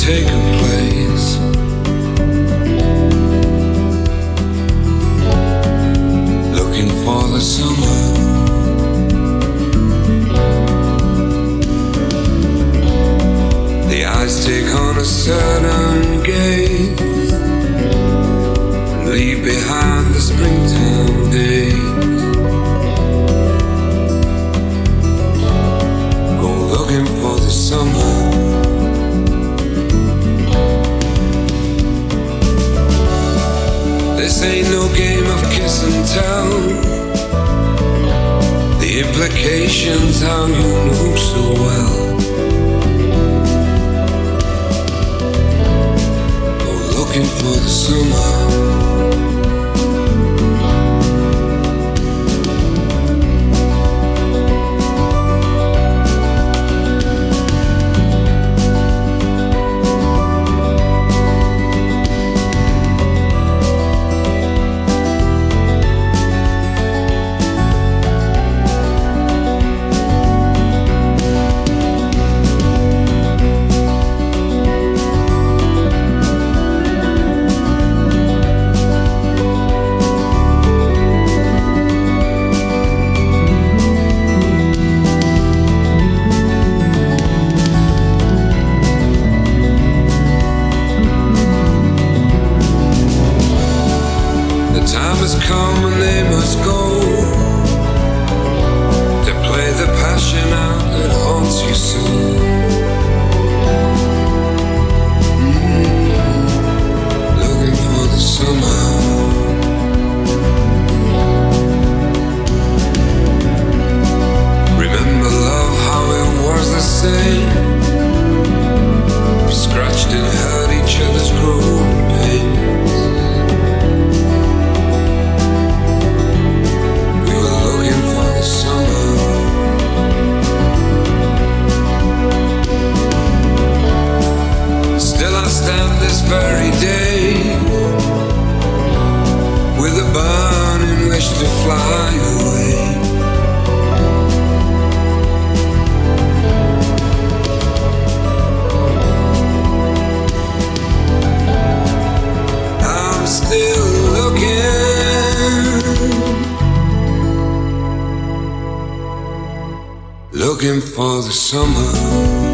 taken place. Looking for the summer. The eyes take on a certain gaze and leave behind the springtime days. Go looking for the summer. This ain't no game of kiss and tell. The implications how you know so well. Go looking for the summer. Time has come and they must go to play the passion out that haunts you so. Looking for the summer. Remember love, how it was the same. We scratched and hurt each other's growing pain. This very day with a burning wish to fly away. I'm still looking for the summer.